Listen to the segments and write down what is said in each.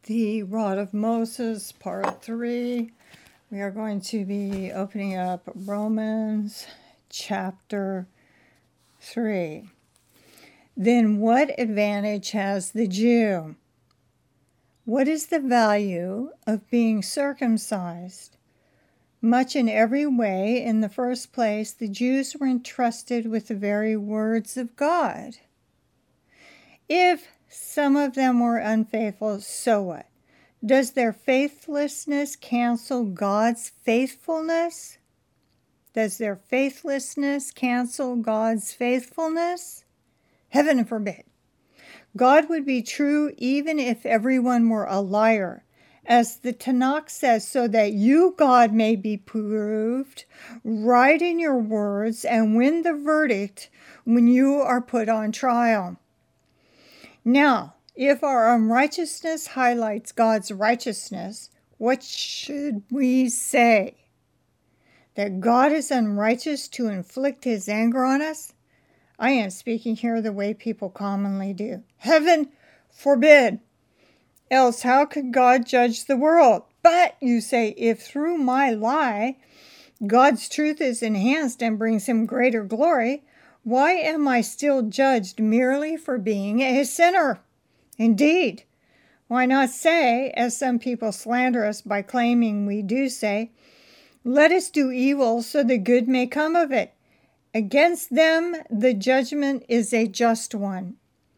The Rod of Moses, Part 3. We are going to be opening up Romans chapter 3. Then what advantage has the Jew? What is the value of being circumcised? Much in every way. In the first place, the Jews were entrusted with the very words of God. If some of them were unfaithful, so what? Does their faithlessness cancel God's faithfulness? Does their faithlessness cancel God's faithfulness? Heaven forbid. God would be true even if everyone were a liar. As the Tanakh says, so that you, God, may be proved right in your words and win the verdict when you are put on trial. Now, if our unrighteousness highlights God's righteousness, what should we say? That God is unrighteous to inflict his anger on us? I am speaking here the way people commonly do. Heaven forbid! Else how could God judge the world? But, you say, if through my lie God's truth is enhanced and brings him greater glory, why am I still judged merely for being a sinner? Indeed, why not say, as some people slander us by claiming we do say, let us do evil so the good may come of it. Against them the judgment is a just one.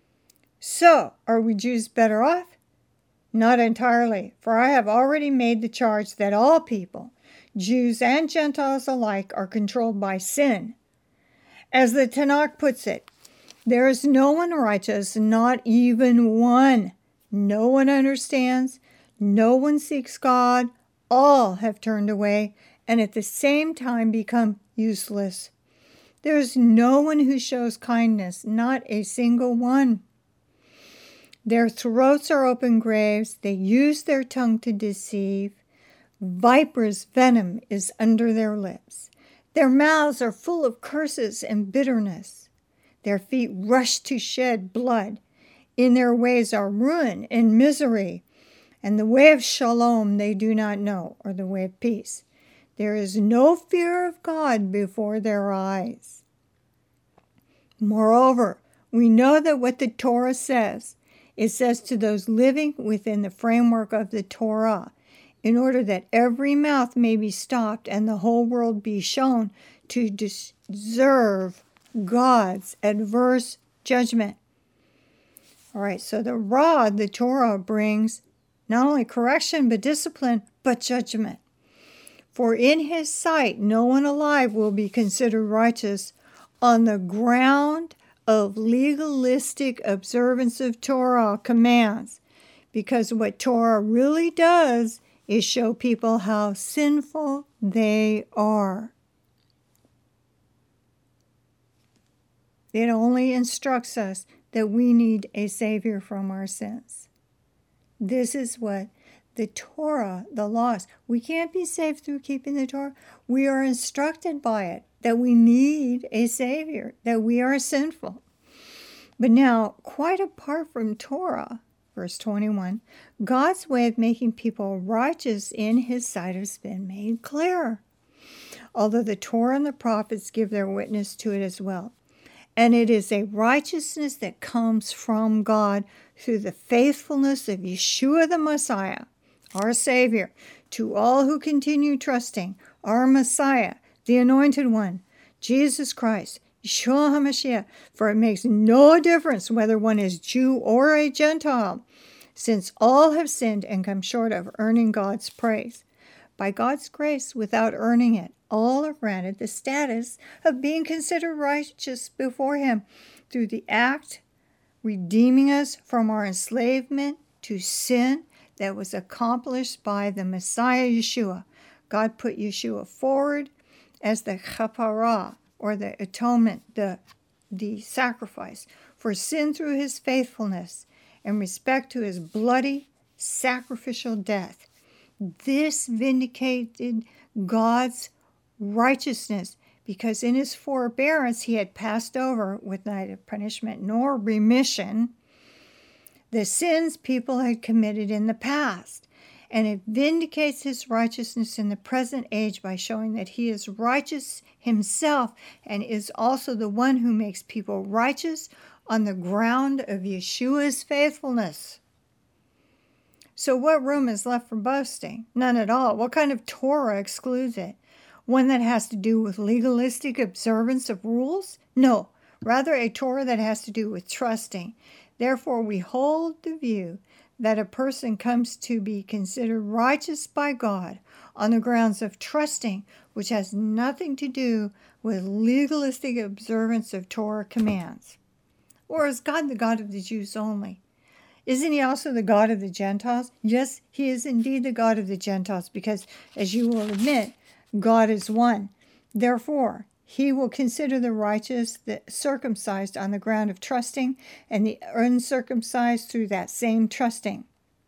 So, are we Jews better off? Not entirely, for I have already made the charge that all people, Jews and Gentiles alike, are controlled by sin. As the Tanakh puts it, there is no one righteous, not even one. No one understands, no one seeks God. All have turned away and at the same time become useless. There is no one who shows kindness, not a single one. Their throats are open graves. They use their tongue to deceive. Vipers' venom is under their lips. Their mouths are full of curses and bitterness. Their feet rush to shed blood. In their ways are ruin and misery. And the way of shalom they do not know, or the way of peace. There is no fear of God before their eyes. Moreover, we know that what the Torah says, it says to those living within the framework of the Torah, in order that every mouth may be stopped and the whole world be shown to deserve God's adverse judgment. All right, so the rod, the Torah, brings not only correction, but discipline, but judgment. For in his sight, no one alive will be considered righteous on the ground of legalistic observance of Torah commands, because what Torah really does is show people how sinful they are. It only instructs us that we need a Savior from our sins. This is what the Torah, the laws, we can't be saved through keeping the Torah. We are instructed by it that we need a Savior, that we are sinful. But now, quite apart from Torah, verse 21, God's way of making people righteous in his sight has been made clear, although the Torah and the prophets give their witness to it as well. And it is a righteousness that comes from God through the faithfulness of Yeshua the Messiah, our Savior, to all who continue trusting our Messiah, the Anointed One, Jesus Christ, Yeshua HaMashiach. For it makes no difference whether one is Jew or a Gentile, since all have sinned and come short of earning God's praise. By God's grace, without earning it, all are granted the status of being considered righteous before him through the act redeeming us from our enslavement to sin that was accomplished by the Messiah Yeshua. God put Yeshua forward as the chaparah, or the atonement, the sacrifice for sin through his faithfulness in respect to his bloody sacrificial death. This vindicated God's righteousness, because in his forbearance he had passed over, with neither punishment nor remission, the sins people had committed in the past. And it vindicates his righteousness in the present age by showing that he is righteous himself and is also the one who makes people righteous on the ground of Yeshua's faithfulness. So what room is left for boasting? None at all. What kind of Torah excludes it? One that has to do with legalistic observance of rules? No, rather a Torah that has to do with trusting. Therefore, we hold the view that a person comes to be considered righteous by God on the grounds of trusting, which has nothing to do with legalistic observance of Torah commands. Or is God the God of the Jews only? Isn't he also the God of the Gentiles? Yes, he is indeed the God of the Gentiles, because, as you will admit, God is one. Therefore, he will consider the righteous, the circumcised on the ground of trusting, and the uncircumcised through that same trusting.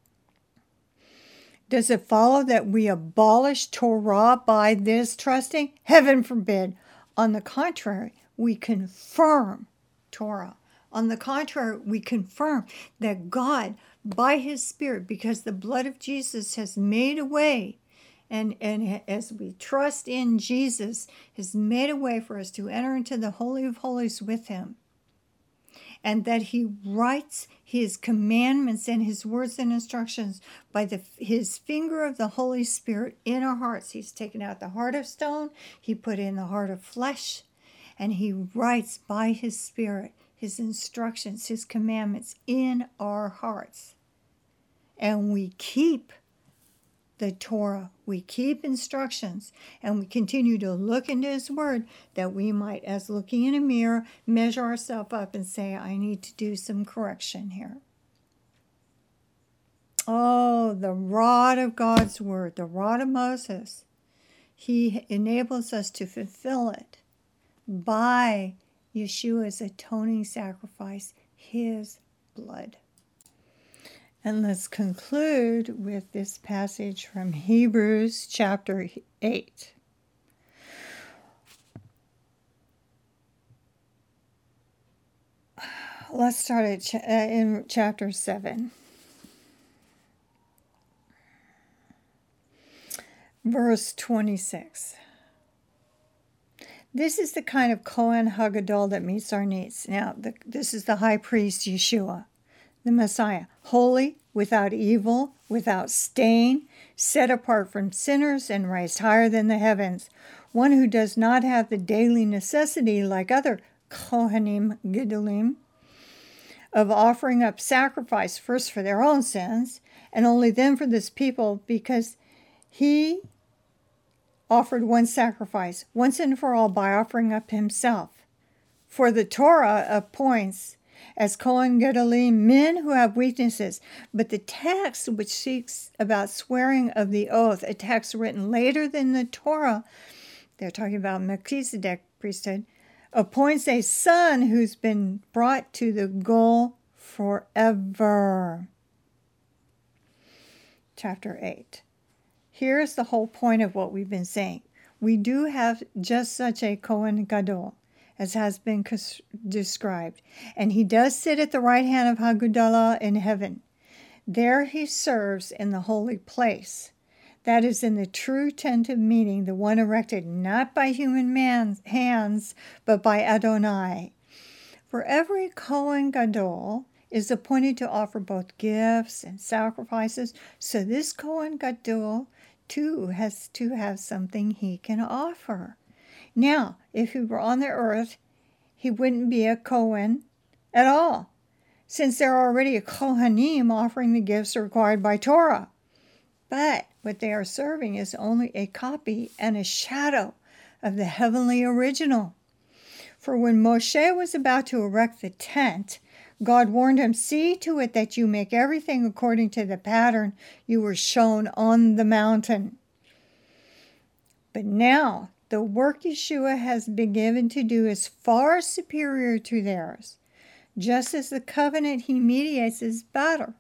Does it follow that we abolish Torah by this trusting? Heaven forbid. On the contrary, we confirm Torah. On the contrary, we confirm that God, by his Spirit, because the blood of Jesus has made a way, and as we trust in Jesus, has made a way for us to enter into the Holy of Holies with him. And that he writes his commandments and his words and instructions by his finger of the Holy Spirit in our hearts. He's taken out the heart of stone, he put in the heart of flesh, and he writes by his Spirit his instructions, his commandments in our hearts. And we keep the Torah, we keep instructions, and we continue to look into his word that we might, as looking in a mirror, measure ourselves up and say, I need to do some correction here. Oh, the rod of God's word, the rod of Moses. He enables us to fulfill it by Yeshua's atoning sacrifice, his blood. And let's conclude with this passage from Hebrews chapter 8. Let's start in chapter 7. Verse 26. This is the kind of Kohen Hagadol that meets our needs. Now, this is the high priest Yeshua, the Messiah, holy, without evil, without stain, set apart from sinners and raised higher than the heavens, one who does not have the daily necessity like other Kohanim Gedolim of offering up sacrifice first for their own sins and only then for this people, because he offered one sacrifice once and for all by offering up himself. For the Torah appoints as Kohen Gedolim men who have weaknesses, but the text which speaks about swearing of the oath, a text written later than the Torah, they're talking about Melchizedek priesthood, appoints a son who's been brought to the goal forever. Chapter 8. Here's the whole point of what we've been saying. We do have just such a Kohen Gadol, as has been described, and he does sit at the right hand of Haggadah in heaven. There he serves in the holy place. That is in the true tentative meaning, the one erected not by human hands, but by Adonai. For every Kohen Gadol is appointed to offer both gifts and sacrifices, so this Kohen Gadol too has to have something he can offer. Now, if he were on the earth, he wouldn't be a Kohen at all, since there are already a Kohanim offering the gifts required by Torah. But what they are serving is only a copy and a shadow of the heavenly original. For when Moshe was about to erect the tent, God warned him, see to it that you make everything according to the pattern you were shown on the mountain. But now, the work Yeshua has been given to do is far superior to theirs, just as the covenant he mediates is better.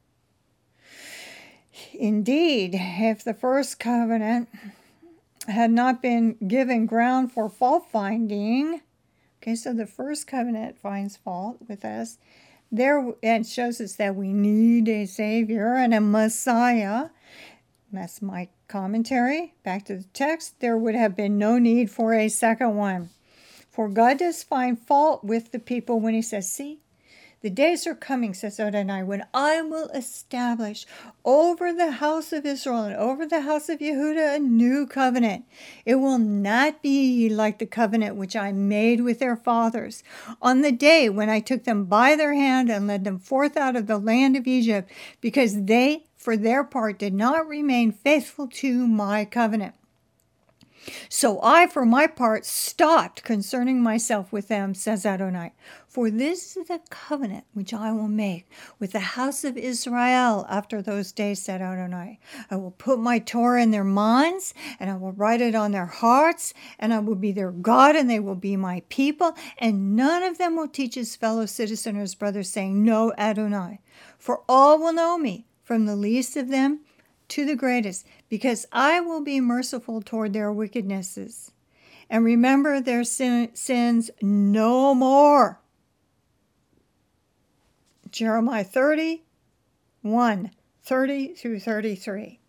Indeed, if the first covenant had not been given ground for fault finding, okay, so the first covenant finds fault with us, there it shows us that we need a Savior and a Messiah. That's my commentary. Back to the text. There would have been no need for a second one. For God does find fault with the people when he says, see, the days are coming, says Adonai, when I will establish over the house of Israel and over the house of Yehuda a new covenant. It will not be like the covenant which I made with their fathers on the day when I took them by their hand and led them forth out of the land of Egypt, because they, for their part, did not remain faithful to my covenant. So I, for my part, stopped concerning myself with them, says Adonai. For this is the covenant which I will make with the house of Israel after those days, said Adonai. I will put my Torah in their minds, and I will write it on their hearts, and I will be their God, and they will be my people, and none of them will teach his fellow citizen or his brother, saying, know Adonai. For all will know me, from the least of them to the greatest, because I will be merciful toward their wickednesses and remember their sins no more. Jeremiah 31, 30 through 33.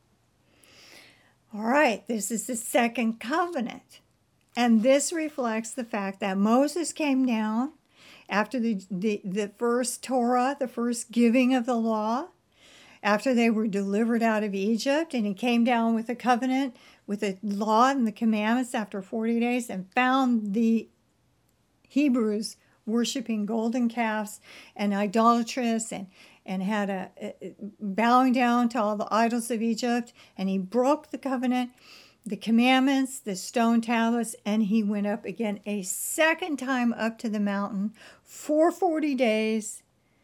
All right, this is the second covenant. And this reflects the fact that Moses came down after the first Torah, the first giving of the law, after they were delivered out of Egypt, and he came down with a covenant, with the law and the commandments after 40 days, and found the Hebrews worshiping golden calves and idolatrous, and had a bowing down to all the idols of Egypt, and he broke the covenant, the commandments, the stone tablets, and he went up again a second time up to the mountain for 40 days,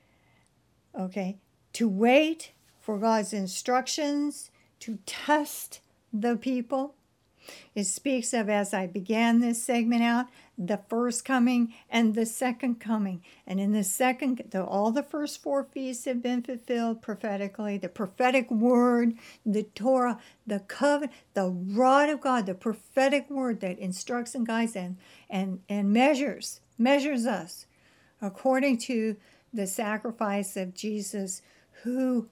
okay, to wait for God's instructions, to test the people. It speaks of, as I began this segment out, the first coming and the second coming. And in the second, all the first four feasts have been fulfilled prophetically. The prophetic word, the Torah, the covenant, the rod of God, the prophetic word that instructs and guides and measures us according to the sacrifice of Jesus, who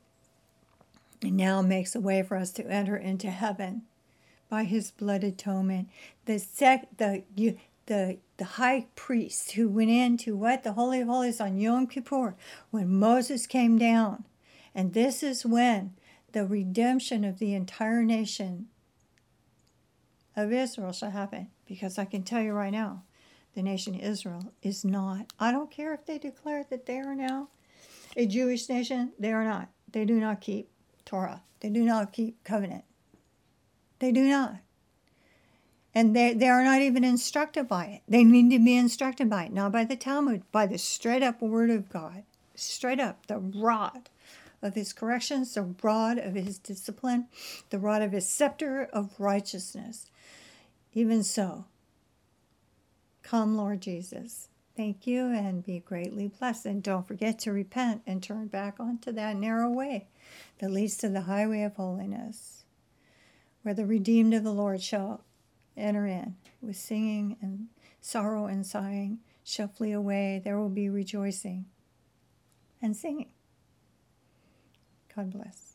now makes a way for us to enter into heaven by his blood atonement. The high priest who went into the Holy of Holies on Yom Kippur when Moses came down. And this is when the redemption of the entire nation of Israel shall happen. Because I can tell you right now, the nation Israel is not. I don't care if they declare that they are now a Jewish nation. They are not. They do not keep Torah. They do not keep covenant. They do not. And they are not even instructed by it. They need to be instructed by it, not by the Talmud, by the straight up word of God. Straight up, the rod of his corrections, the rod of his discipline, the rod of his scepter of righteousness. Even so, come, Lord Jesus. Thank you, and be greatly blessed. And don't forget to repent and turn back onto that narrow way that leads to the highway of holiness, where the redeemed of the Lord shall enter in with singing, and sorrow and sighing shall flee away. There will be rejoicing and singing. God bless.